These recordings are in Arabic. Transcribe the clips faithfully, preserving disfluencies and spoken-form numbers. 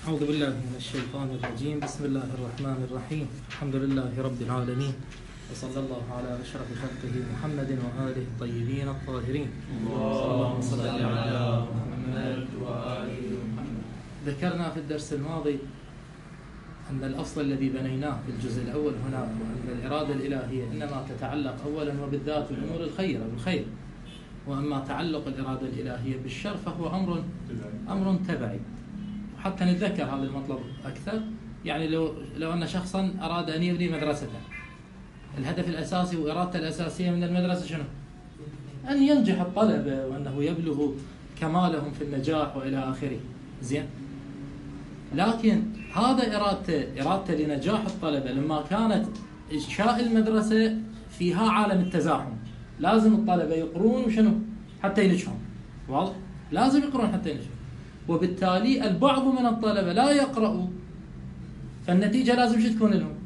أعوذ بالله من الشيطان الرجيم. بسم الله الرحمن الرحيم. الحمد لله رب العالمين، وصلى الله على أشرف خلقه محمد وآله الطيبين الطاهرين. اللهم صل على محمد وآل محمد. ذكرنا في الدرس الماضي أن الأصل الذي بنيناه في الجزء الأول هنا أن الإرادة الإلهية إنما تتعلق أولا وبالذات بالأمور الخيرة بالخير، وأما تعلق الإرادة الإلهية بالشر فهو أمر أمر تبعي. حتى نتذكر هذا المطلب أكثر، يعني لو لو أن شخصا أراد أن يبني مدرسة، الهدف الأساسي وإرادته الأساسية من المدرسة شنو؟ أن ينجح الطلبة وأنه يبلغ كمالهم في النجاح وإلى آخره. زين، لكن هذا إرادته إرادته لنجاح الطلبة لما كانت إنشاء المدرسة فيها عالم التزاحم، لازم الطلبة يقرون وشنو حتى ينجحون. واضح؟ لازم يقرون حتى ينجحون، وبالتالي البعض من الطلبة لا يقرأوا، فالنتيجة لازم شو تكون لهم؟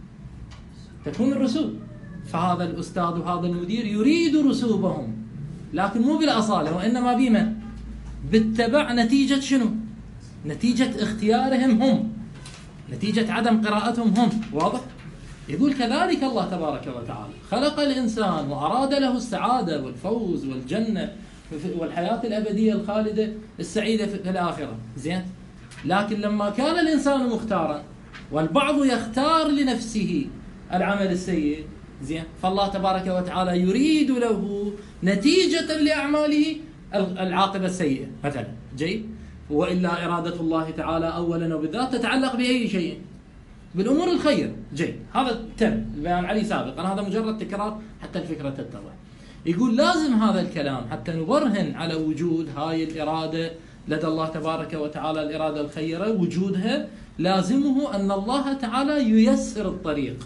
تكون الرسوب. فهذا الأستاذ وهذا المدير يريد رسوبهم، لكن مو بالأصالة، وإنما بما بالتبع نتيجة شنو؟ نتيجة اختيارهم هم، نتيجة عدم قراءتهم هم. واضح؟ يقول كذلك الله تبارك وتعالى خلق الإنسان وأراد له السعادة والفوز والجنة والحياة الأبدية الخالدة السعيدة في الآخرة. زين، لكن لما كان الإنسان مختارا والبعض يختار لنفسه العمل السيء، زين، فالله تبارك وتعالى يريد له نتيجة لأعماله العاقبة السيئة مثلا. جيد، وإلا إرادة الله تعالى أولا وبالذات تتعلق بأي شيء؟ بالأمور الخير. جيد، هذا تم البيان عليه سابقا، هذا مجرد تكرار حتى الفكرة تتضح. يقول لازم هذا الكلام حتى نبرهن على وجود هاي الإرادة لدى الله تبارك وتعالى، الإرادة الخيرة وجودها لازمه أن الله تعالى ييسر الطريق،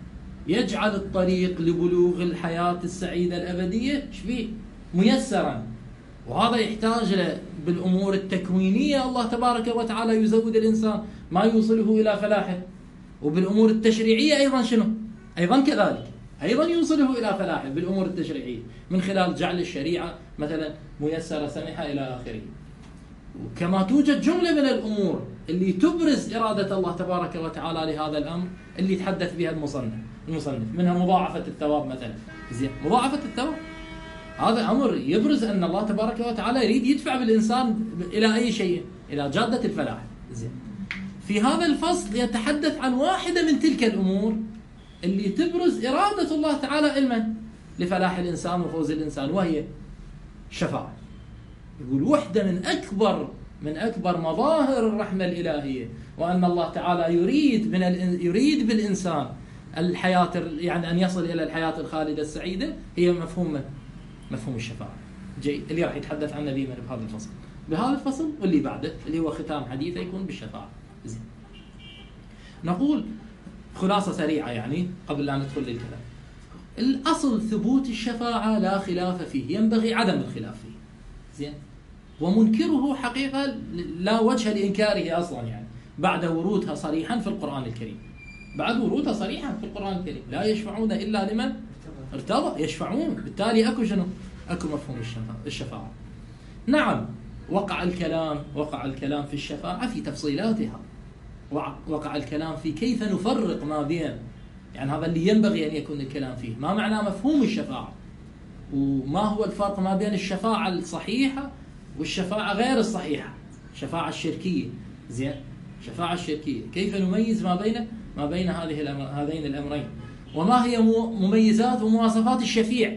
يجعل الطريق لبلوغ الحياة السعيدة الأبدية شفيه ميسرا. وهذا يحتاج له بالأمور التكوينية، الله تبارك وتعالى يزود الإنسان ما يوصله إلى فلاحه، وبالأمور التشريعية أيضا شنو؟ أيضا كذلك، أيضا يوصله إلى فلاحه بالأمور التشريعية من خلال جعل الشريعة مثلا ميسرة سمحة إلى آخره. وكما توجد جملة من الأمور اللي تبرز إرادة الله تبارك وتعالى لهذا الأمر اللي يتحدث بها المصنف المصنف منها مضاعفة الثواب مثلا. زين، مضاعفة الثواب هذا أمر يبرز أن الله تبارك وتعالى يريد يدفع بالإنسان إلى أي شيء؟ إلى جادة الفلاح. زين، في هذا الفصل يتحدث عن واحدة من تلك الأمور اللي تبرز إرادة الله تعالى علما لفلاح الإنسان وفوز الإنسان، وهي الشفاعة. يقول وحدة من أكبر من أكبر مظاهر الرحمة الإلهية، وأن الله تعالى يريد من يريد بالإنسان الحياة، يعني أن يصل إلى الحياة الخالدة السعيدة، هي مفهوم مفهوم الشفاعة. جيد، اللي راح يتحدث عنه بيمن بهذا الفصل بهذا الفصل واللي بعده اللي هو ختام حديثه يكون بالشفاعة. زين، نقول خلاصة سريعة يعني قبل لا ندخل للكلام. الأصل ثبوت الشفاعة لا خلاف فيه، ينبغي عدم الخلاف فيه. زين، ومنكره حقيقة لا وجه لإنكاره أصلا، يعني بعد ورودها صريحا في القرآن الكريم، بعد ورودها صريحا في القرآن الكريم، لا يشفعون إلا لمن ارتضى، يشفعون، بالتالي أكو شنو؟ أكو مفهوم الشفاعة. نعم، وقع الكلام وقع الكلام في الشفاعة في تفصيلاتها، وقع الكلام في كيف نفرق ما بين، يعني هذا اللي ينبغي أن يكون الكلام فيه، ما معنى مفهوم الشفاعة، وما هو الفرق ما بين الشفاعة الصحيحة والشفاعة غير الصحيحة، الشفاعة الشركية. زين، الشفاعة الشركية كيف نميز ما بين ما بين هذه الأمر هذين الأمرين، وما هي مميزات ومواصفات الشفيع،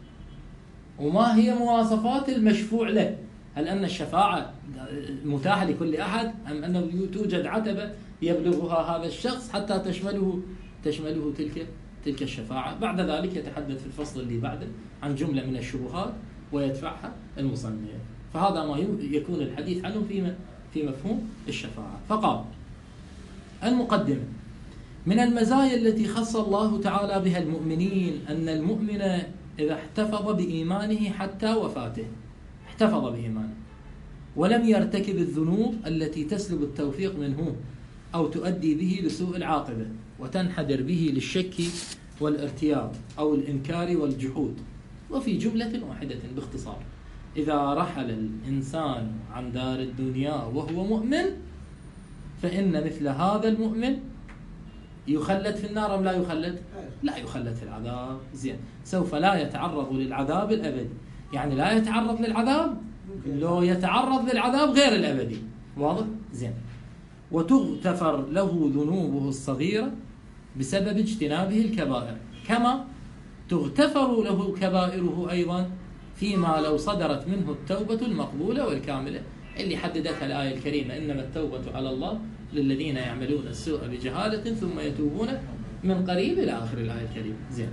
وما هي مواصفات المشفوع له. هل أن الشفاعة متاحة لكل أحد، أم أنه توجد عتبة يبلغها هذا الشخص حتى تشمله تشمله تلك تلك الشفاعة؟ بعد ذلك يتحدث في الفصل اللي بعده عن جملة من الشبهات ويدفعها المصنف، فهذا ما يكون الحديث عنه في في مفهوم الشفاعة. فقال المقدمة: من المزايا التي خص الله تعالى بها المؤمنين أن المؤمن إذا احتفظ بإيمانه حتى وفاته، احتفظ بإيمانه ولم يرتكب الذنوب التي تسلب التوفيق منه أو تؤدي به لسوء العاقبة وتنحدر به للشك والارتياب أو الإنكار والجحود. وفي جملة واحدة باختصار: إذا رحل الإنسان عن دار الدنيا وهو مؤمن فإن مثل هذا المؤمن يخلد في النار أم لا يخلد؟ لا يخلد في العذاب. زين، سوف لا يتعرض للعذاب الأبدي، يعني لا يتعرض للعذاب، لو يتعرض للعذاب غير الأبدي. واضح؟ زين. وتغتفر له ذنوبه الصغيرة بسبب اجتنابه الكبائر، كما تغتفر له كبائره أيضا فيما لو صدرت منه التوبة المقبولة والكاملة، اللي حددتها الآية الكريمة: إنما التوبة على الله للذين يعملون السوء بجهالة ثم يتوبون من قريب، إلى آخر الآية الكريمة. زين.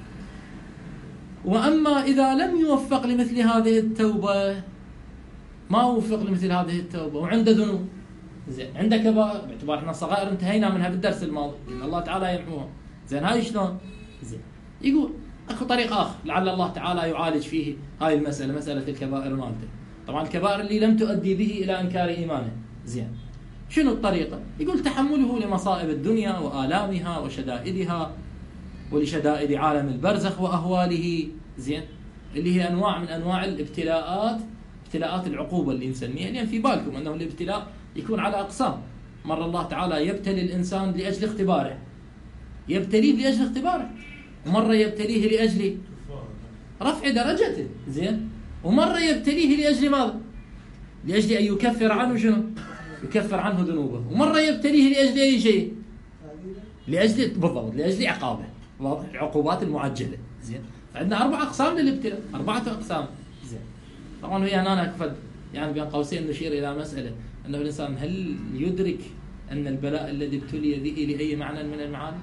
وأما إذا لم يوفق لمثل هذه التوبة، ما وفق لمثل هذه التوبة وعنده ذنوب، زين، عنده كبائر، باعتبار احنا الصغائر انتهينا منها بالدرس الماضي، إن الله تعالى يمحوها. زين، هاي شلون؟ زين، يقول اكو طريق اخر لعل الله تعالى يعالج فيه هاي المسألة، مسألة الكبائر مالته. طبعا الكبائر اللي لم تؤدي به إلى إنكار إيمانه. زين، شنو الطريقة؟ يقول تحمله لمصائب الدنيا وآلامها وشدائدها، ولشدائد عالم البرزخ وأهواله. زين، اللي هي أنواع من أنواع الابتلاءات، ابتلاءات العقوبة اللي نسميها، لأن في بالكم أنه الابتلاء يكون على أقسام. مرة الله تعالى يبتلي الإنسان لأجل اختباره، يبتليه لأجل اختباره، ومرة يبتليه لأجل رفع درجته. زين، ومرة يبتليه لأجل ماذا؟ لأجل أن يكفر عنه شنو؟ يكفر عنه ذنوبه. ومرة يبتليه لأجل أي شيء؟ لأجل بالضبط لأجل عقابه. واضح؟ العقوبات المعجلة. زين، فعندنا أربع أقسام للابتلاء، أربعة أقسام. زين، طبعا ويا أنا أكفد يعني بين قوسين نشير إلى مسألة أنه الإنسان هل يدرك أن البلاء الذي ابتلي به لأي معنى من المعاني؟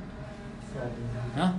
ها؟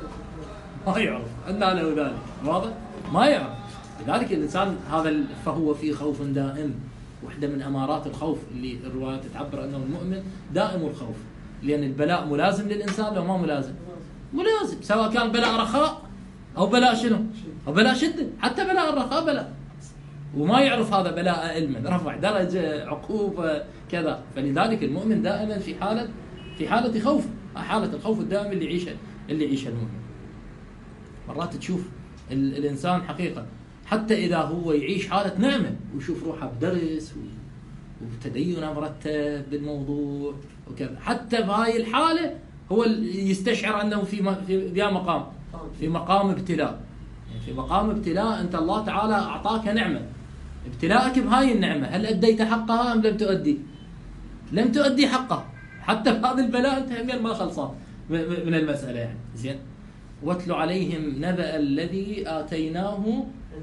ما يعرف أن له ذلك. واضح؟ ما يعرف. لذلك الإنسان هذا فهو في خوف دائم. واحدة من أمارات الخوف اللي الروايات تعبر أنه المؤمن دائم الخوف، لأن البلاء ملازم للإنسان لو ما ملازم؟ ملازم، سواء كان بلاء رخاء أو بلاء شنو؟ أو بلاء شدة. حتى بلاء الرخاء بلاء، وما يعرف هذا بلاء علما، رفع درجة، عقوبة، كذا. فلذلك المؤمن دائما في حالة في حالة خوف، حالة الخوف الدائم اللي يعيشه اللي يعيشه المؤمن. مرات تشوف الإنسان حقيقة حتى إذا هو يعيش حالة نعمة ويشوف روحه بدرس وبتدينه مرتب بالموضوع وكذا، حتى بهاي الحالة هو يستشعر أنه في في مقام في مقام ابتلاء. يعني في مقام ابتلاء، أنت الله تعالى أعطاك نعمة، ابتلاءك بهاي النعمة هل أديت حقها أم لم تؤدي؟ لم تؤدي حقها. حتى بهذا البلاء أنت همين ما خلصان من المسألة يعني. زين، واتل عليهم نبأ الذي آتيناه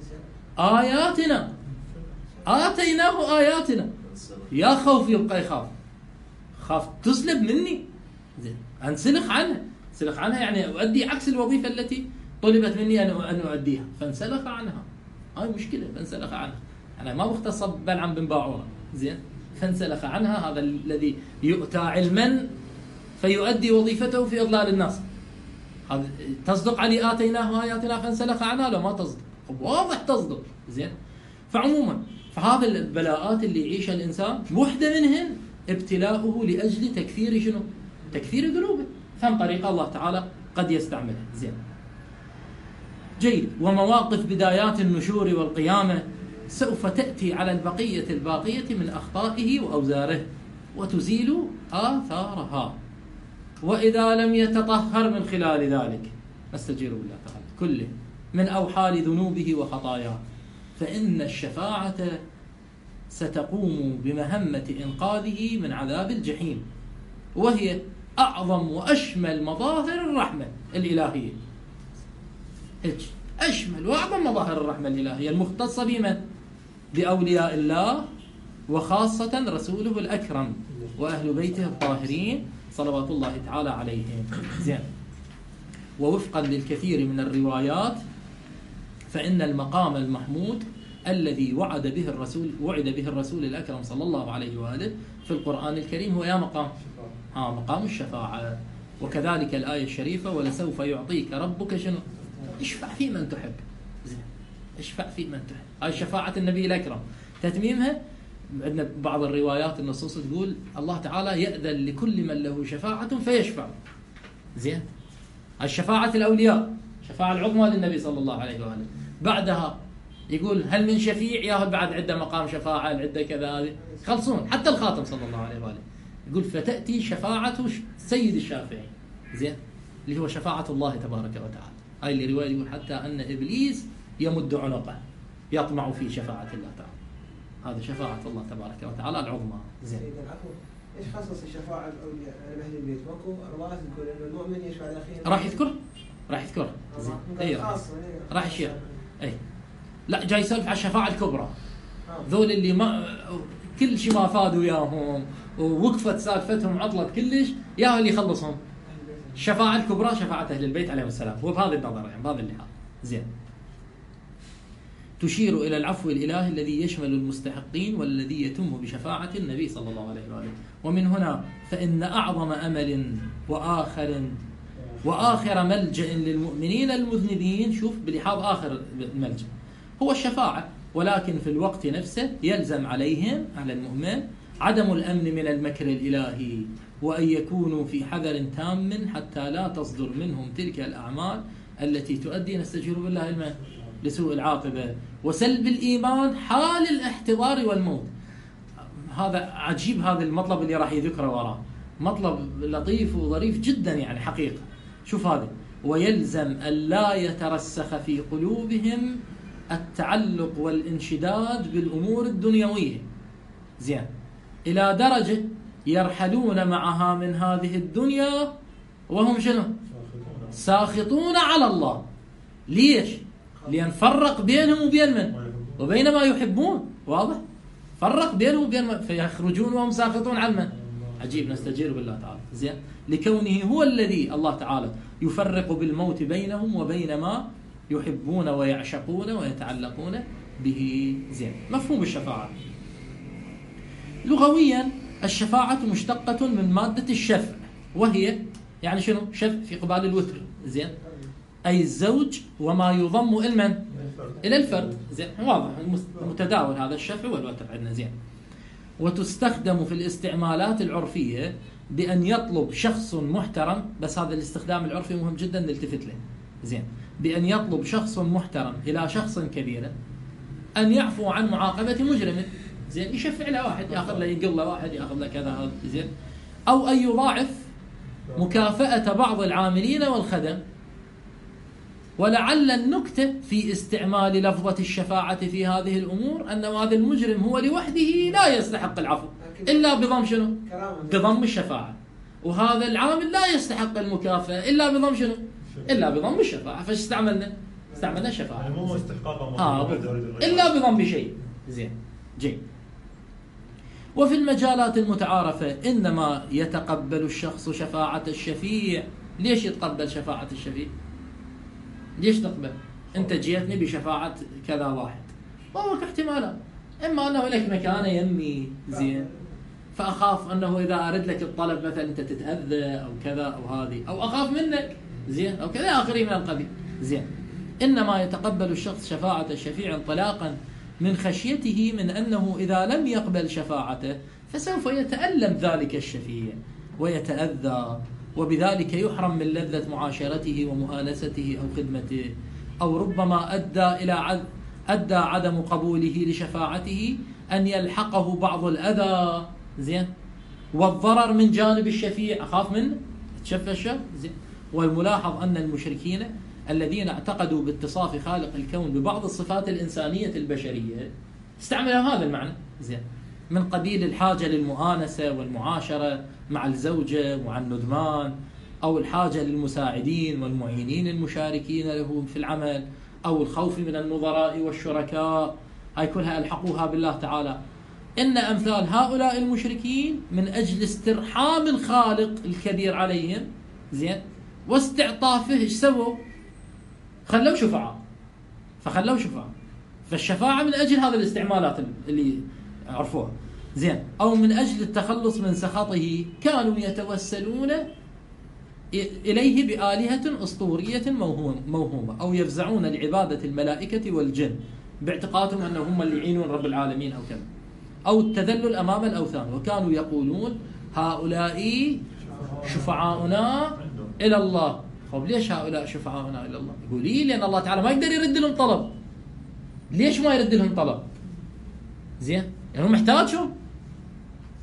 آياتنا آتيناه آياتنا. يا خوف يبقى يخاف، خاف تسلب مني، زين، أنسلخ عنها. انسلخ عنها يعني أؤدي عكس الوظيفة التي طلبت مني أن أن أؤديها، فانسلخ عنها. هاي مشكلة، فانسلخ عنها. أنا ما بختص بلعم بن باعورة. زين، فانسلخ عنها. هذا الذي يؤتى علما فيؤدي وظيفته في إضلال الناس. هذا تصدق علي آتيناه آياتنا فانسلخ عنها؟ لو ما تصدق، واضح تصدق. زين، فعموما فهذا البلاءات اللي يعيشها الإنسان وحدة منهن ابتلاؤه لأجل تكفير شنو؟ تكفير ذنوبه. فهم طريقة الله تعالى قد يستعملها. زين، جيد. ومواقف بدايات النشور والقيامة سوف تأتي على البقية الباقية من أخطائه وأوزاره وتزيل آثارها، وإذا لم يتطهر من خلال ذلك، نستجير بالله تعالى كله، من أوحال ذنوبه وخطاياه، فإن الشفاعة ستقوم بمهمة إنقاذه من عذاب الجحيم، وهي أعظم وأشمل مظاهر الرحمة الإلهية. هيك أشمل وأعظم مظاهر الرحمة الإلهية المختصة بمن؟ بأولياء الله، وخاصة رسوله الأكرم وأهل بيته الطاهرين صلوات الله تعالى عليهم. زين، ووفقا للكثير من الروايات فإن المقام المحمود الذي وعد به الرسول وعد به الرسول الأكرم صلى الله عليه وآله في القرآن الكريم هو يا مقام ها مقام الشفاعة. وكذلك الآية الشريفة: ولسوف يعطيك ربك شنو؟ اشفع في من تحب. زين، اشفع في من تحب. هاي شفاعة النبي الأكرم. تتميمها عندنا بعض الروايات النصوص تقول الله تعالى يأذن لكل من له شفاعة فيشفع. زين، الشفاعة الأولياء، شفاعة العظمى للنبي صلى الله عليه وآله. بعدها يقول هل من شفيع؟ ياهل بعد عدة مقام شفاعة، عدة كذا، خلصون حتى الخاتم صلى الله عليه وآله. يقول فتأتي شفاعة سيد الشافعين، زين، اللي هو شفاعة الله تبارك وتعالى. هاي اللي رواية يقول حتى أن إبليس يمد عنقه يطمع في شفاعة الله تعالى. هذا شفاعة الله تبارك وتعالى العظمى. زين. ايش خصص الشفاعة الأولياء أهل البيت؟ ماكو روايات تقول إنه المؤمن يشفع لأخيه. راح يذكر؟ راح يذكر. زين. أي راح. راح الشيخ. أي. لا جاي يسولف على الشفاعة الكبرى. ذول اللي ما كل شيء ما فادوا وياهم ووقفت سالفتهم عطلت كلش، يا اللي يخلصهم. الشفاعة الكبرى شفاعة أهل البيت عليهم السلام، وبهذه النظر يعني بهذا اللحاظ. زين. تشير إلى العفو الإلهي الذي يشمل المستحقين والذي يتم بشفاعة النبي صلى الله عليه وآله. ومن هنا فإن أعظم أمل وآخر وآخر ملجأ للمؤمنين المذنبين، شوف بلحاظ آخر الملجأ هو الشفاعة، ولكن في الوقت نفسه يلزم عليهم على المؤمن عدم الأمن من المكر الإلهي، وأن يكونوا في حذر تام حتى لا تصدر منهم تلك الأعمال التي تؤدي، نستجير بالله الماء، لسوء العاقبة وسلب الإيمان حال الاحتضار والموت. هذا عجيب، هذا المطلب اللي راح يذكره وراه مطلب لطيف وظريف جدا يعني حقيقة. شوف هذا، ويلزم أن لا يترسخ في قلوبهم التعلق والانشداد بالأمور الدنيوية، زين، إلى درجة يرحلون معها من هذه الدنيا وهم شنو؟ ساخطون على الله. ليش؟ لأن فرق بينهم وبين من؟ وبين ما يحبون. واضح؟ فرق بينهم وبين ما فيخرجون وهم ساخطون على من؟ عجيب، نستجير بالله تعالى. زين، لكونه هو الذي الله تعالى يفرق بالموت بينهم وبين ما يحبون ويعشقون ويتعلقون به. زين، مفهوم الشفاعة لغويا، الشفاعة مشتقة من مادة الشفع، وهي يعني شنو؟ شفع في قبال الوتر، زين، أي الزوج وما يضم إلى من؟ إلى الفرد. زين، واضح متداول هذا الشفع والوتر عندنا. زين، وتستخدم في الاستعمالات العرفية بأن يطلب شخص محترم، بس هذا الاستخدام العرفي مهم جدا نلتفت له. زين، بأن يطلب شخص محترم إلى شخص كبير أن يعفو عن معاقبة مجرم، زين، يشفع له واحد، ياخذ له يقل له واحد، ياخذ له كذا، زين، أو أن يضاعف مكافأة بعض العاملين والخدم. ولعل النكتة في استعمال لفظة الشفاعة في هذه الأمور أن هذا المجرم هو لوحده لا يستحق العفو إلا بضم شنو؟ بضم الشفاعة، وهذا العامل لا يستحق المكافأة إلا بضم شنو؟ إلا بضم الشفاعة. فايش استعملنا؟ استعملنا الشفاعة، يعني مو استحقاقا آه إلا بضم شيء. زين، جيد. وفي المجالات المتعارفة إنما يتقبل الشخص شفاعة الشفيع. ليش يتقبل شفاعة الشفيع؟ ليش تقبل؟ أنت جيتني بشفاعة كذا واحد، وهو احتمالات، إما أنه لك مكانه يمي، زين، فأخاف أنه إذا أرد لك الطلب مثلا أنت تتأذى أو كذا أو هذه، أو أخاف منك، زين، أو كذا آخره من القبيل. زين، إنما يتقبل الشخص شفاعة الشفيع انطلاقا من خشيته من أنه إذا لم يقبل شفاعته فسوف يتألم ذلك الشفيع ويتأذى، وبذلك يحرم من لذة معاشرته ومؤانسته أو خدمته، أو ربما أدى إلى عد أدى عدم قبوله لشفاعته أن يلحقه بعض الأذى، زين، والضرر من جانب الشفيع، أخاف منه تشفى الشر. زين، والملاحظ أن المشركين الذين اعتقدوا باتصاف خالق الكون ببعض الصفات الإنسانية البشرية استعملوا هذا المعنى، زين، من قبيل الحاجة للمؤانسة والمعاشرة مع الزوجة ومع الندمان، أو الحاجة للمساعدين والمعينين المشاركين له في العمل، أو الخوف من النظراء والشركاء. هاي كلها ألحقوها بالله تعالى. إن أمثال هؤلاء المشركين من أجل استرحام الخالق الكبير عليهم، زين، واستعطافه ايش سووا؟ خلوا شفعاء، فخلوا شفعاء. فالشفاعة من أجل هذه الاستعمالات اللي عرفوها، زين، أو من أجل التخلص من سخطه كانوا يتوسلون إليه بآلهة أسطورية موهومة، أو يفزعون لعبادة الملائكة والجن باعتقادهم أنهم هم اللي يعينون رب العالمين أو كذا، أو التذلل أمام الأوثان، وكانوا يقولون هؤلاء شفعاؤنا إلى الله. طب ليش هؤلاء شفعاؤنا إلى الله؟ يقولي لأن الله تعالى ما يقدر يرد لهم طلب. ليش ما يرد لهم طلب؟ زين، يعني هو محتاجهم،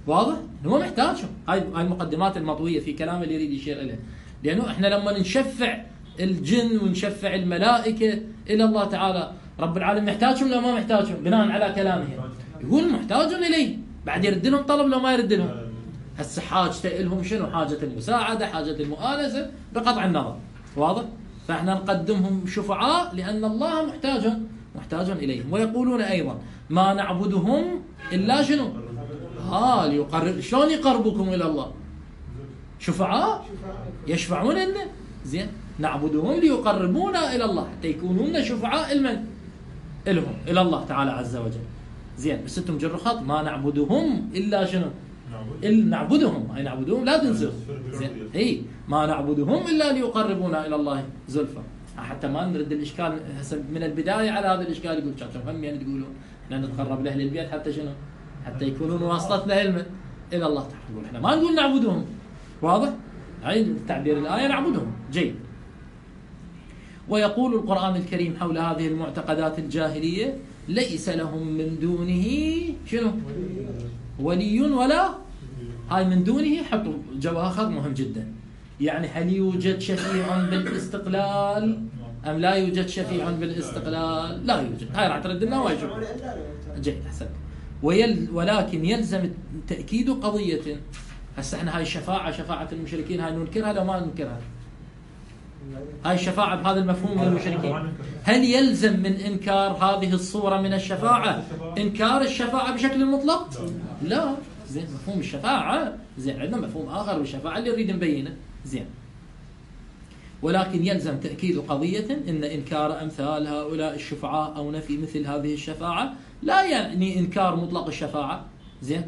واضح؟ هو محتاجهم. هاي هاي المقدمات المطويه في كلام اللي يريد يشير اليه. لانه احنا لما نشفع الجن ونشفع الملائكه الى الله تعالى رب العالمين محتاجهم لو ما محتاجهم بناء على كلامه. يقول محتاج اليه، بعد يرد لهم طلب لو ما يرد لهم. هسه حاجته لهم شنو؟ حاجه المساعده، حاجه المؤانسه بقطع النظر. واضح؟ فاحنا نقدمهم شفعاء لان الله محتاجهم محتاج اليهم. ويقولون ايضا ما نعبدهم الا شنو؟ ها ليقرب. شلون يقربكم الى الله؟ شفعاء يشفعون لنا. زين، نعبدهم ليقربونا الى الله حتى يكونون شفعاء المن؟ لهم الى الله تعالى عز وجل. زين، بس انتم جروا خط ما نعبدهم الا شنو؟ إلا نعبدهم، اي نعبدهم لا تنسوا. زين، اي ما نعبدهم الا ليقربونا الى الله زلفى. حتى ما نرد الاشكال من البدايه على هذا الاشكال. يقول شاطر هم يعني تقولون احنا نتقرب لاهل البيت حتى شنو؟ حتى يكونون واسطتنا علما الى الله تعالى. نقول احنا ما نقول نعبدهم. واضح؟ هاي تعبير الايه نعبدهم. جيد. ويقول القرآن الكريم حول هذه المعتقدات الجاهلية ليس لهم من دونه شنو؟ ولي ولا. هاي من دونه حطوا جو آخر مهم جدا. يعني هل يوجد شفيع بالاستقلال أم لا يوجد شفيع بالاستقلال؟ لا يوجد. هاي راح ترد لنا واجب. جيد، أحسن. ويل ولكن يلزم تأكيد قضية. هسه احنا هاي الشفاعة شفاعة المشركين هاي ننكرها لو ما ننكرها؟ هاي الشفاعة بهذا المفهوم من المشركين. هل يلزم من إنكار هذه الصورة من الشفاعة إنكار الشفاعة بشكل مطلق؟ لا. زين، مفهوم الشفاعة زين عندنا مفهوم آخر بالشفاعة اللي نريد نبينه. زين، ولكن يلزم تأكيد قضية إن إنكار أمثال هؤلاء الشفعاء أو نفي مثل هذه الشفاعة لا يعني إنكار مطلق الشفاعة. زين،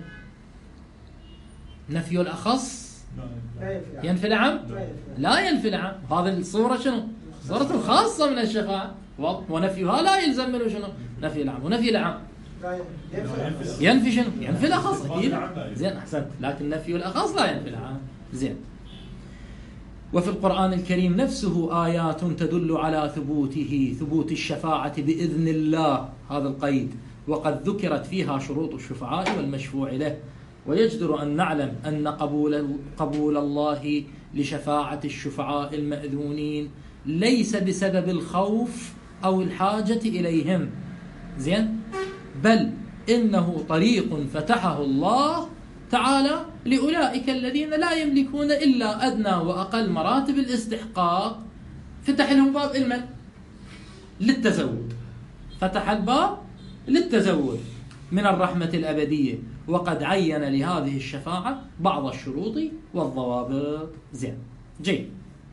نفي الأخص ينفي العام؟ لا ينفي العام. هذه الصورة شنو؟ صورة خاصة من الشفاعة. ونفيها لا يلزم منه شنو؟ نفي العام. ونفي العام ينفي شنو؟ ينفي الأخص. زين، أحسنت. لكن نفي الأخص لا ينفي العام. زين. وفي القرآن الكريم نفسه آيات تدل على ثبوته، ثبوت الشفاعة بإذن الله، هذا القيد. وقد ذكرت فيها شروط الشفعاء والمشفوع له. ويجدر أن نعلم أن قبول قبول الله لشفاعة الشفعاء المأذونين ليس بسبب الخوف أو الحاجة إليهم. زين، بل إنه طريق فتحه الله تعالى لأولئك الذين لا يملكون إلا أدنى وأقل مراتب الاستحقاق. فتح لهم باب المن؟ للتزود. فتح الباب للتزود من الرحمة الأبدية. وقد عين لهذه الشفاعة بعض الشروط والضوابط. زين، جيد.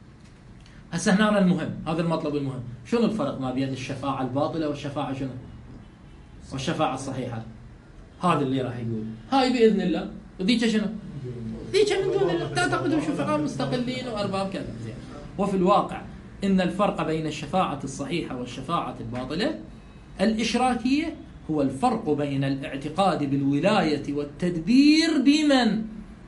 هسه هنا المهم، هذا المطلب المهم. شنو الفرق ما بين الشفاعة الباطلة والشفاعة شنو؟ والشفاعة الصحيحة. هذا اللي راح يقول هاي بإذن الله وذيك شنو؟ ذيك من دون الله. تعتقدوا شفعاء مستقلين وأرباب كذا. زين. وفي الواقع إن الفرق بين الشفاعة الصحيحة والشفاعة الباطلة الإشراكية هو الفرق بين الاعتقاد بالولاية والتدبير بمن؟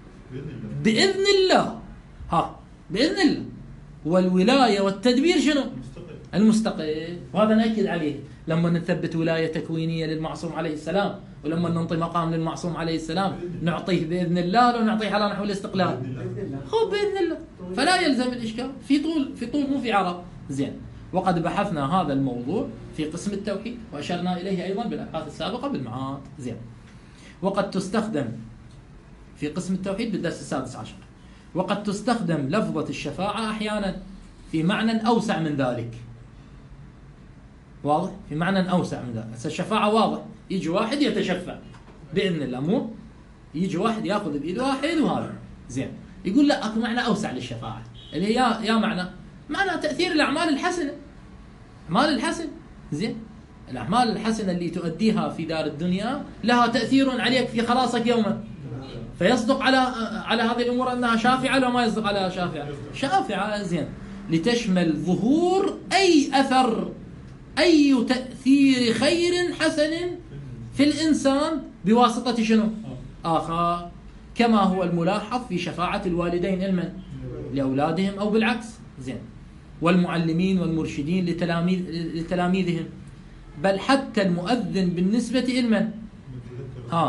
بإذن الله. ها، بإذن الله. والولاية والتدبير شنو؟ المستقل. وهذا نأكد عليه لما نثبت ولاية تكوينية للمعصوم عليه السلام، ولما ننطي مقام للمعصوم عليه السلام نعطيه بإذن الله لو نعطيه على نحو الاستقلال. خذ بإذن الله. فلا يلزم الإشكال في طول في طول مو في عرض. زين. وقد بحثنا هذا الموضوع في قسم التوحيد وأشرنا إليه أيضا بالأبحاث السابقة بالمعاد. زين. وقد تستخدم في قسم التوحيد بالدرس السادس عشر. وقد تستخدم لفظة الشفاعة أحيانا في معنى أوسع من ذلك. واضح؟ في معنى أوسع من ذلك. الشفاعة واضح، يجي واحد يتشفع بإذن الله، مو يجي واحد يأخذ بإيد واحد وهذا. زين. يقول لا، أكو معنى أوسع للشفاعة اللي هي يا يا معنى معنى تأثير الأعمال الحسنة. أعمال الحسن. زين. الأعمال الحسنة اللي تؤديها في دار الدنيا لها تأثير عليك في خلاصك يوما. فيصدق على على هذه الأمور أنها شافعة لو ما يصدق عليها شافعة؟ شافعة. زين. لتشمل ظهور أي أثر، أي تأثير خير حسن في الإنسان بواسطة شنو؟ آخر، كما هو الملاحظ في شفاعة الوالدين المن؟ لأولادهم أو بالعكس. زين. والمعلمين والمرشدين لتلاميذ لتلاميذهم، بل حتى المؤذن بالنسبة لمن؟ ها،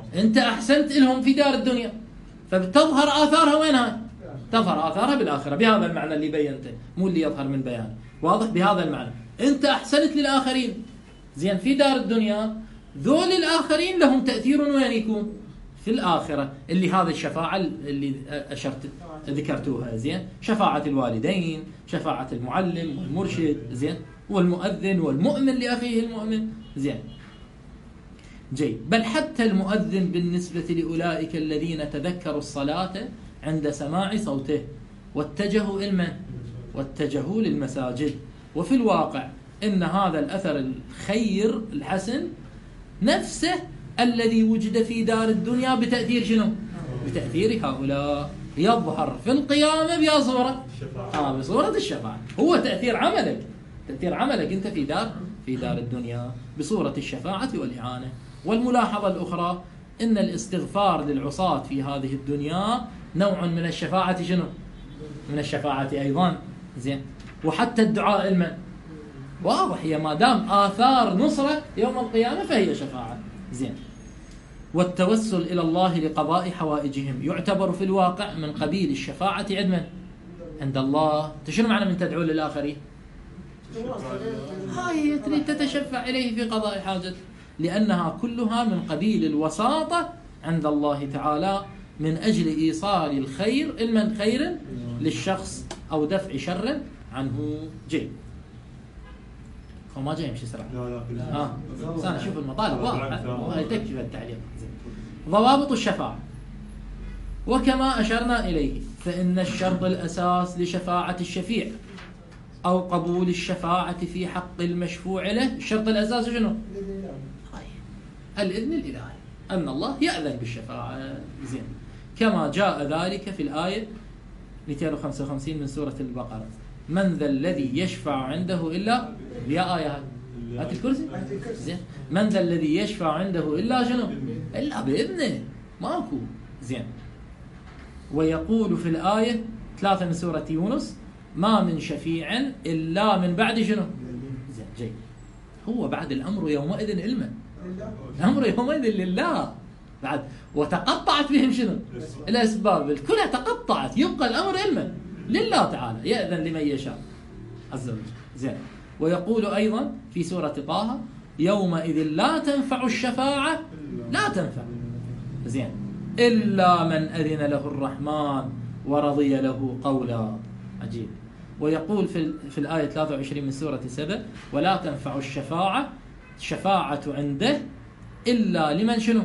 أنت أحسنت لهم في دار الدنيا، فبتظهر آثارها وينها؟ تظهر آثارها بالآخرة، بهذا المعنى اللي بينته، مو اللي يظهر من بيان، واضح؟ بهذا المعنى أنت أحسنت للآخرين زين في دار الدنيا، ذول الآخرين لهم تأثير وين يكون؟ في الآخرة، اللي هذه الشفاعة اللي أشرت ذكرتوها زين، شفاعة الوالدين، شفاعة المعلم والمرشد زين، والمؤذن والمؤمن لأخيه المؤمن زين. جيد. بل حتى المؤذن بالنسبة لأولئك الذين تذكروا الصلاة عند سماع صوته واتجهوا إلى واتجهوا للمساجد. وفي الواقع إن هذا الأثر الخير الحسن نفسه الذي وجد في دار الدنيا بتأثير شنو؟ بتأثير هؤلاء، يظهر في القيامة بيا صورة آه بصورة الشفاعة. هو تأثير عملك، تأثير عملك أنت في دار في دار الدنيا بصورة الشفاعة والإعانة. والملاحظة الأخرى إن الاستغفار للعصاة في هذه الدنيا نوع من الشفاعة شنو؟ من الشفاعة أيضا زين. وحتى الدعاء المن واضح، هي ما دام آثار نصرة يوم القيامة فهي شفاعة زين. والتوسل إلى الله لقضاء حوائجهم يعتبر في الواقع من قبيل الشفاعة عند من؟ عند الله. شنو معنى من تدعو للآخرين؟ هاي تريد تتشفع إليه في قضاء حاجة، لأنها كلها من قبيل الوساطة عند الله تعالى من أجل إيصال الخير المن خير للشخص أو دفع شر عنه. جيد. وما جاي يمشي سرعة. لا لا اه بس انا اشوف المطالب واضحه وهي تكفي التعليق. ضوابط الشفاعه. وكما اشرنا اليه فان الشرط الاساس لشفاعه الشفيع او قبول الشفاعه في حق المشفوع له، الشرط الاساسي شنو؟ الاذن الالهي، ان الله ياذن بالشفاعه زين، كما جاء ذلك في الايه مئتين وخمسة وخمسين من سوره البقره: من ذا الذي يشفع عنده إلا يا آية هات الكرسي زين. من ذا الذي يشفع عنده إلا شنو؟ إلا بإذنه، ماكو زين. ويقول في الآية ثلاثة من سورة يونس: ما من شفيع إلا من بعد شنو؟ زين. جيد. هو بعد الأمر يومئذ علما، الأمر يومئذ لله بعد. وتقطعت بهم شنو؟ الأسباب كلها تقطعت، يبقى الأمر علما لله تعالى، يأذن لمن يشاء عز وجل زين. ويقول أيضا في سورة طه: يومئذ لا تنفع الشفاعة لا تنفع زين إلا من أذن له الرحمن ورضي له قولا. عجيب. ويقول في في الآية ثلاثة وعشرين من سورة سبأ: ولا تنفع الشفاعة الشفاعة عنده إلا لمن شنو؟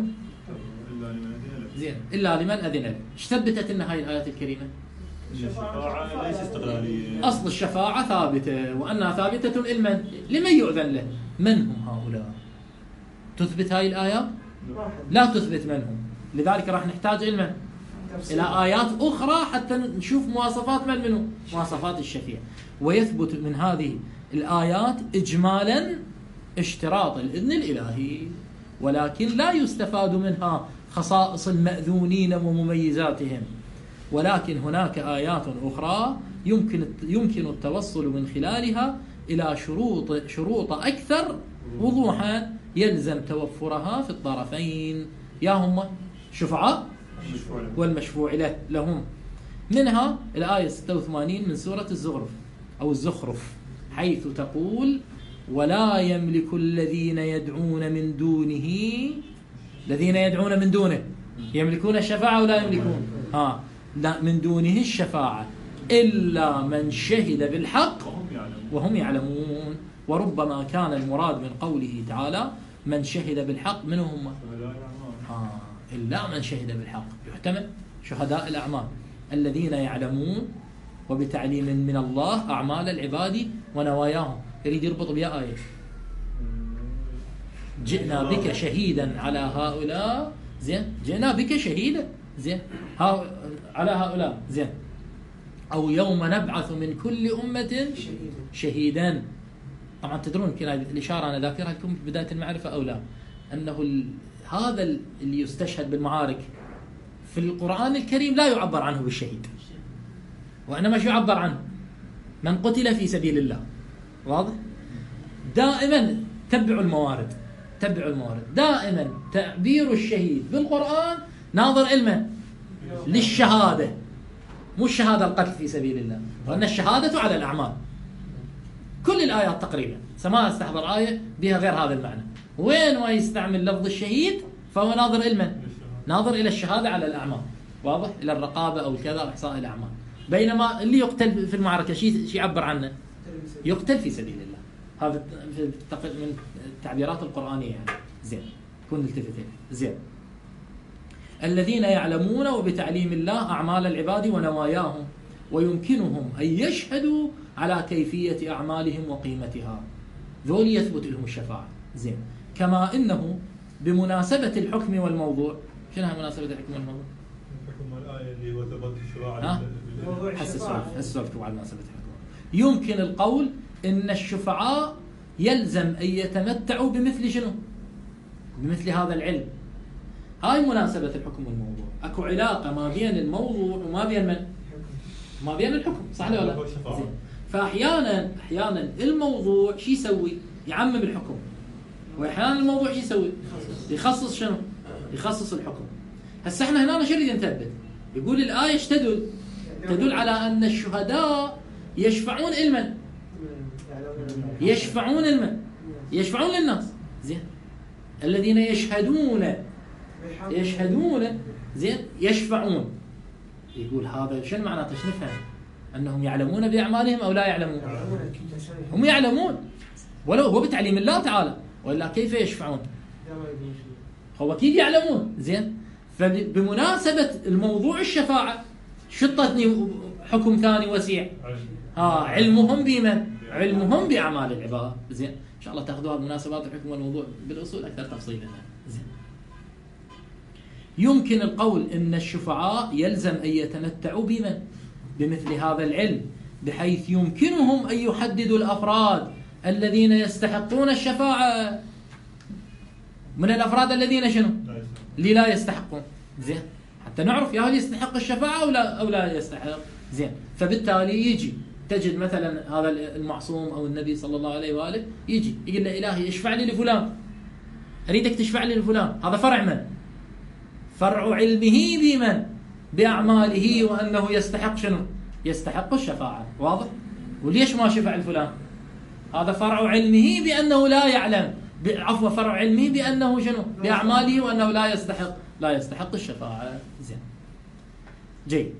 زين إلا لمن أذن له. ايش ثبتت لنا هاي الآيات الكريمة؟ الشفاعة ليس استقلالية. أصل الشفاعة ثابتة، وأنها ثابتة لمن؟ لمن يؤذن له. من هم هؤلاء؟ تثبت هاي الآيات؟ لا تثبت من هم. لذلك راح نحتاج علما إلى آيات أخرى حتى نشوف مواصفات من منه، مواصفات الشفيع. ويثبت من هذه الآيات إجمالا اشتراط الإذن الإلهي، ولكن لا يستفاد منها خصائص المأذونين ومميزاتهم. ولكن هناك آيات أخرى يمكن يمكن التوصل من خلالها إلى شروط شروط أكثر وضوحا يلزم توفرها في الطرفين، يا هم شفعاء والمشفوع له لهم. منها الآية ستة وثمانين من سورة الزخرف أو الزخرف، حيث تقول: ولا يملك الذين يدعون من دونه، الذين يدعون من دونه يملكون الشفاعة ولا يملكون ها لا من دونه الشفاعة إلا من شهد بالحق وهم يعلمون. وربما كان المراد من قوله تعالى من شهد بالحق منهم آه إلا من شهد بالحق، يحتمل شهداء الأعمال الذين يعلمون وبتعليم من الله أعمال العباد ونواياهم. يريد يربط بها آية: جئنا بك شهيدا على هؤلاء زين، جئنا بك شهيدا زين ها على هؤلاء زين، أو يوم نبعث من كل أمة شهيدا. طبعا تدرون يمكن الإشارة أنا ذاكرها لكم في بداية المعرفة أو لا، أنه هذا اللي يستشهد بالمعارك في القرآن الكريم لا يعبر عنه بالشهيد، وإنما شو يعبر عنه؟ من قتل في سبيل الله. واضح؟ دائما تبعوا الموارد، تبع المورد. دائما تعبير الشهيد بالقرآن ناظر إلمن للشهادة، مو الشهادة القتل في سبيل الله، وأن الشهادة على الأعمال. كل الآيات تقريبا سما استحضر آية بها غير هذا المعنى. وين ما يستعمل لفظ الشهيد فهو ناظر إلمن، ناظر إلى الشهادة على الأعمال، واضح، إلى الرقابة أو كذا أو إحصاء الأعمال. بينما اللي يقتل في المعركة شيء شي يعبر عنه يقتل في سبيل الله. هذا من التعبيرات القرآنية يعني. زين، كون التفت زين. الذين يعلمون وبتعليم الله أعمال العباد ونواياهم، ويمكنهم أن يشهدوا على كيفية أعمالهم وقيمتها، ذول يثبت لهم الشفاعة. زين، كما إنه بمناسبة الحكم والموضوع. شنو مناسبة الحكم والموضوع؟ الحكم الآية اللي هو ثبت الشفاعة. حس السؤال السؤال على مناسبة الحكم. يمكن القول إن الشفعاء يلزم أن يتمتعوا بمثل شنو؟ بمثل هذا العلم. هاي مناسبة الحكم والموضوع. أكو علاقة ما بين الموضوع وما بين من؟ ما بين الحكم، صح ولا لا؟ فأحيانا أحيانا الموضوع شو يسوي؟ يعمم الحكم. وأحيانا الموضوع شو يسوي؟ يخصص شنو؟ يخصص الحكم. هسه احنا هنا شو نريد نثبت؟ يقول الآية ايش تدل؟ تدل على أن الشهداء يشفعون لمن؟ يشفعون لمن؟ يشفعون للناس. زين، الذين يشهدون يشهدون زين يشفعون. يقول هذا شنو معناته؟ ايش نفهم؟ انهم يعلمون باعمالهم او لا يعلمون؟ هم يعلمون، ولو هو بتعليم الله تعالى، ولا كيف يشفعون؟ هو اكيد يعلمون. زين، فبمناسبة الموضوع الشفاعة شطتني حكم ثاني وسيع. ها علمهم بمن؟ علمهم باعمال العباد. زين، ان شاء الله تاخذوها بمناسبات الحكم والموضوع بالاصول اكثر تفصيلا. زين، يمكن القول ان الشفعاء يلزم ان يتمتعوا بمن؟ بمثل هذا العلم، بحيث يمكنهم ان يحددوا الافراد الذين يستحقون الشفاعة من الافراد الذين شنو؟ اللي لا يستحقون. زين، حتى نعرف يا هل يستحق الشفاعة او لا او لا يستحق. زين، فبالتالي يجي تجد مثلا هذا المعصوم او النبي صلى الله عليه واله يجي يقول له الهي اشفع لي لفلان، اريدك تشفع لي لفلان. هذا فرع من؟ فرع علمه بمن؟ باعماله، وانه يستحق شنو؟ يستحق الشفاعة. واضح؟ وليش ما شفع لفلان؟ هذا فرع علمه بانه لا يعلم، عفوا فرع علمه بانه شنو؟ باعماله، وانه لا يستحق لا يستحق الشفاعة. زين، جيد.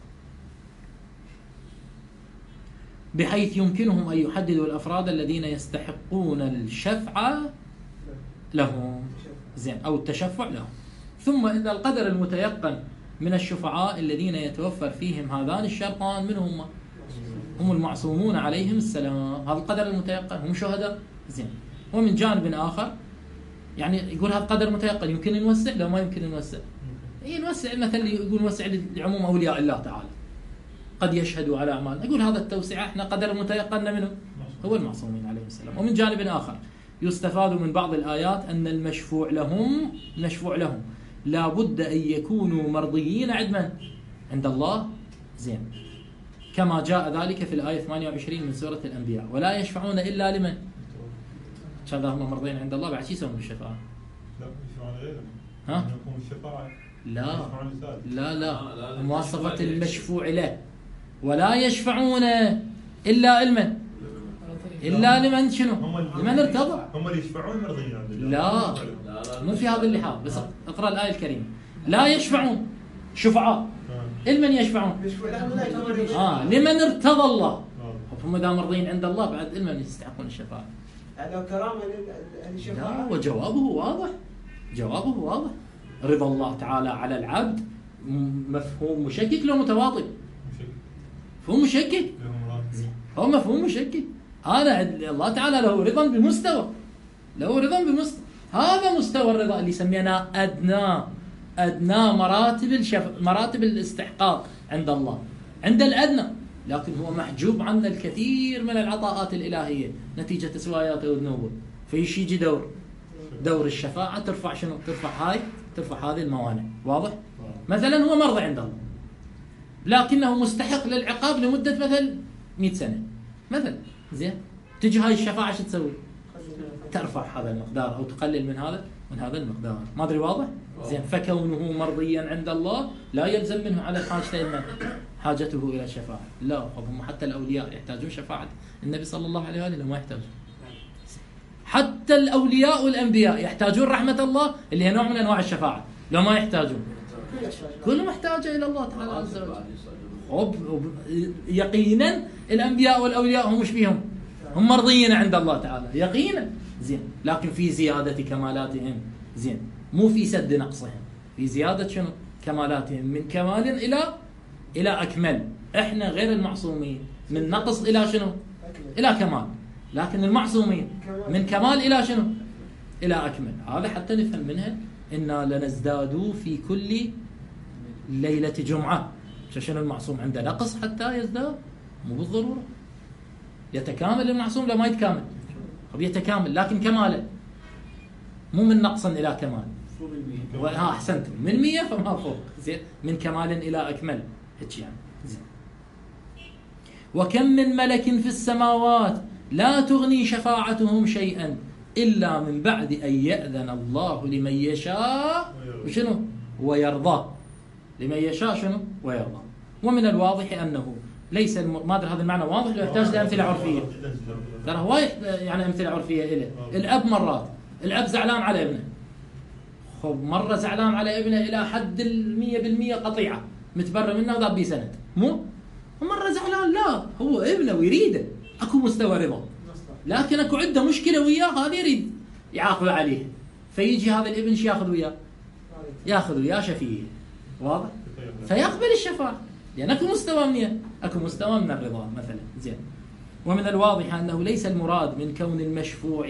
بحيث يمكنهم أن يحددوا الأفراد الذين يستحقون الشفعة لهم. زين، أو التشفع لهم. ثم إن القدر المتيقن من الشفعاء الذين يتوفر فيهم هذان الشرطان من هم؟ هم المعصومون عليهم السلام. هذا القدر المتيقن، هم شهداء. زين، ومن جانب آخر يعني يقول هذا القدر متيقن، يمكن نوسع لو ما يمكن نوسع. إيه نوسع، مثلا يقول نوسع لعموم أولياء الله تعالى قد يشهدوا على أعمال. يقول هذا التوسعة احنا قدر متيقن منه هو المعصومين عليهم السلام. ومن جانب آخر يستفاد من بعض الآيات أن المشفوع لهم مشفوع لهم لا بد أن يكونوا مرضيين عند من؟ عند الله. زين، كما جاء ذلك في الآية ثمانية وعشرين من سورة الأنبياء، ولا يشفعون إلا لمن؟ هذا هم مرضين عند الله. بعد شو يسوون بالشفاعة؟ لا يشفعون غيرهم. ها؟ يكون الشفاعة لا لا لا، مواصفة المشفوع له. ولا يشفعون إلا لمن؟ إلا لمن شنو؟ لمن ارتضى. هم اللي يشفعون مرضيين عند الله. لا، مو في هذا اللحاظ. بس اقرأ الآية الكريمة. لا يشفعون شفعاء لمن يشفعون؟ آه لمن ارتضى الله. هم إذا مرضين عند الله بعد لمن يستحقون الشفاعة؟ يعني كرامة للشفاعة. لا، وجوابه واضح. جوابه واضح. رضا الله تعالى على العبد مفهوم مشكك لو متواطئ؟ مفهوم مشكك. هو مفهوم مشكك. هذا الله تعالى له رضا بمستوى، له رضا بمستوى. هذا مستوى الرضا اللي سميناه أدنى أدنى مراتب الشف... مراتب الاستحقاق عند الله، عند الأدنى. لكن هو محجوب عنا الكثير من العطاءات الإلهية نتيجة تسواياته وذنوبه. فيش يجي دور دور الشفاعة ترفع شنو؟ ترفع هاي ترفع هذه الموانع. واضح؟ مثلا هو مرضى عند الله لكنه مستحق للعقاب لمدة مثلا مئة سنة مثلا. زين، تجي هاي الشفاعة شو تسوي؟ ترفع هذا المقدار أو تقلل من هذا من هذا المقدار. ما أدري واضح؟ زين. فكونه مرضيا عند الله لا يلزم منه على حاجته إلى حاجته إلى الشفاعة. لا، هم حتى الأولياء يحتاجون شفاعة النبي صلى الله عليه وآله، ما يحتاجون. حتى الأولياء والأنبياء يحتاجون رحمة الله اللي هي نوع من أنواع الشفاعة، لو ما يحتاجون. كل محتاجة إلى الله تعالى عز وجل. يقينا الأنبياء والأولياء هم مش بيهم، هم مرضيين عند الله تعالى يقينا. زين. لكن في زيادة كمالاتهم، زين، مو في سد نقصهم، في زيادة شنو؟ كمالاتهم، من كمال إلى إلى أكمل. إحنا غير المعصومين من نقص إلى شنو؟ إلى كمال. لكن المعصومين من كمال إلى شنو؟ إلى أكمل. هذا حتى نفهم منها إنا لنزداد في كل ليلة جمعة. شنو المعصوم عنده نقص حتى يزداد؟ مو بالضرورة. يتكامل المعصوم لا ما يتكامل، طب يتكامل لكن كماله مو من نقص إلى كمال. ها أحسنتم، من مية فما فوق. زين. من كمال إلى أكمل هيك يعني. زين. وكم من ملك في السماوات لا تغني شفاعتهم شيئا إلا من بعد أن يأذن الله لمن يشاء وشنو ويرضى. لمن يشاء شنو ويرضى. ومن الواضح أنه ليس الم... ما أدري هذا المعنى واضح لو يحتاج لأمثلة عرفية. ترى هو يعني أمثلة عرفية إله. الأب مرات الأب زعلان على ابنه، خب مرة زعلان على ابنه إلى حد المية بالمية قطيعة، متبرى منه وذابي سند، مو مرة زعلان، لا هو ابنه ويريده، أكو مستوى رضا، لكن أكو عنده مشكلة وياه هذا يريد يعاقب عليه، فيجي هذا الابن شو ياخذ وياه؟ ياخذ وياه شفيع، واضح؟ فيقبل الشفاعة لأن أكو مستوى من أكو مستوى من الرضا مثلا. زين. ومن الواضح أنه ليس المراد من كون المشفوع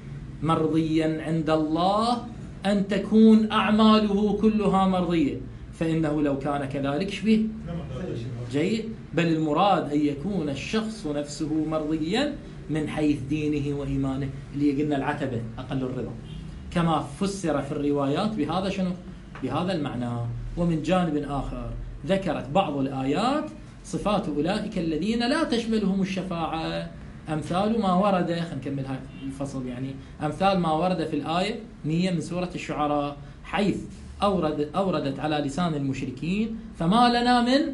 مرضيا عند الله أن تكون أعماله كلها مرضية، فإنه لو كان كذلك شبه جيد، بل المراد أن يكون الشخص نفسه مرضيا من حيث دينه وإيمانه، اللي قلنا العتبة أقل الرضا، كما فسر في الروايات بهذا شنو؟ بهذا المعنى. ومن جانب آخر ذكرت بعض الآيات صفات أولئك الذين لا تشملهم الشفاعة، أمثال ما ورد، خلينا نكمل هذا الفصل يعني، أمثال ما ورد في الآية مية من سورة الشعراء، حيث أورد أوردت على لسان المشركين فما لنا من،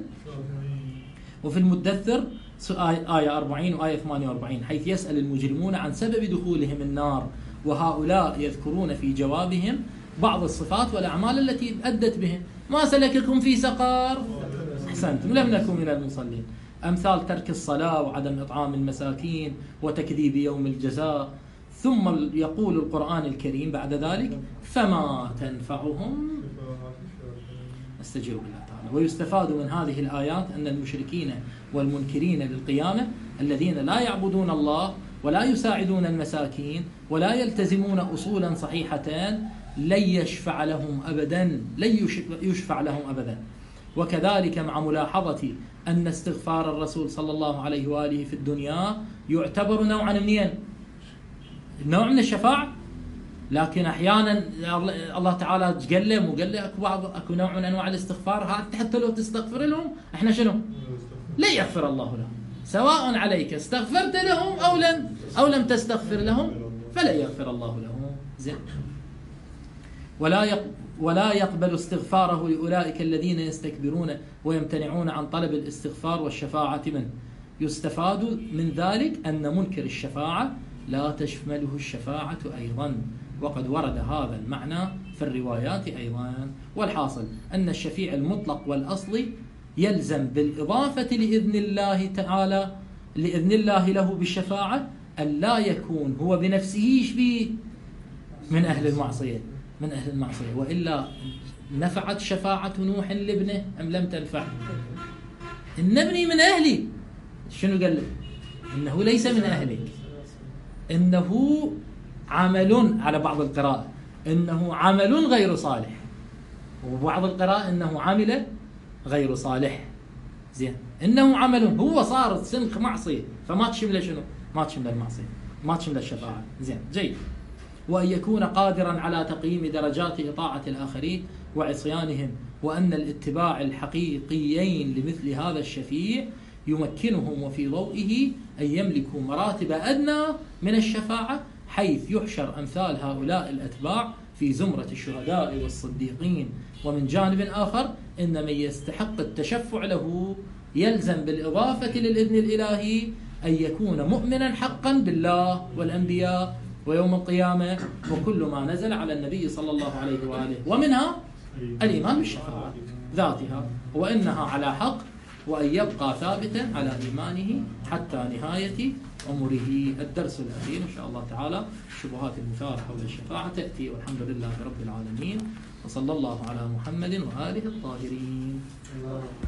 وفي المدثر آية أربعين وآية ثمانية وأربعين حيث يسأل المجرمون عن سبب دخولهم النار، وهؤلاء يذكرون في جوابهم بعض الصفات والأعمال التي أدت بهم. ما سلككم في سقر؟ أحسنتم، لم نكن من المصلين. أمثال ترك الصلاة وعدم إطعام المساكين وتكذيب يوم الجزاء. ثم يقول القرآن الكريم بعد ذلك فما تنفعهم استجيب الله تعالى. ويستفاد من هذه الآيات أن المشركين والمنكرين للقيامة الذين لا يعبدون الله ولا يساعدون المساكين ولا يلتزمون أصولا صحيحتان لن يشفع لهم أبدا، لن يشفع لهم أبدا. وكذلك مع ملاحظة أن استغفار الرسول صلى الله عليه وآله في الدنيا يعتبر نوعا منين؟ نوع من الشفاعة، لكن أحيانا الله تعالى قال له وقال له أكو بعض أكو نوع من أنواع الاستغفار حتى لو تستغفر لهم إحنا شنو؟ لا يغفر الله لهم، سواء عليك استغفرت لهم أو لم أو لم تستغفر لهم فلا يغفر الله لهم. زين. ولا يقبل ولا يقبل استغفاره لأولئك الذين يستكبرون ويمتنعون عن طلب الاستغفار والشفاعة منه. يستفاد من ذلك أن منكر الشفاعة لا تشمله الشفاعة أيضا، وقد ورد هذا المعنى في الروايات أيضا. والحاصل أن الشفيع المطلق والأصلي يلزم بالإضافة لإذن الله تعالى لإذن الله له بالشفاعة أن لا يكون هو بنفسه يشبه من أهل المعصية من أهل المعصية وإلا نفعت شفاعة نوح لابنه أم لم تنفع؟ إن ابني من أهلي، شنو قال له؟ إنه ليس من أهلك، إنه عمل، على بعض القراءة إنه عمل غير صالح، وبعض القراءة إنه عمل غير صالح. زين. إنه عمل، هو صار سنخ معصية فما تشمل شنو؟ ما تشمل المعصية، ما تشمل الشفاعة. زين. جيد. وأن يكون قادرا على تقييم درجات إطاعة الآخرين وعصيانهم، وأن الاتباع الحقيقيين لمثل هذا الشفيع يمكنهم وفي ضوئه أن يملكوا مراتب أدنى من الشفاعة حيث يحشر أمثال هؤلاء الأتباع في زمرة الشهداء والصديقين. ومن جانب آخر إن من يستحق التشفع له يلزم بالإضافة للإذن الإلهي أن يكون مؤمنا حقا بالله والأنبياء ويوم القيامة وكل ما نزل على النبي صلى الله عليه وآله، ومنها الإيمان بالشفاعة ذاتها، وإنها على حق، وأن يبقى ثابتا على إيمانه حتى نهاية عمره. الدرس الأخير إن شاء الله تعالى الشبهات المثارة حول الشفاعة تأتي، والحمد لله رب العالمين، وصلى الله على محمد وآله الطاهرين.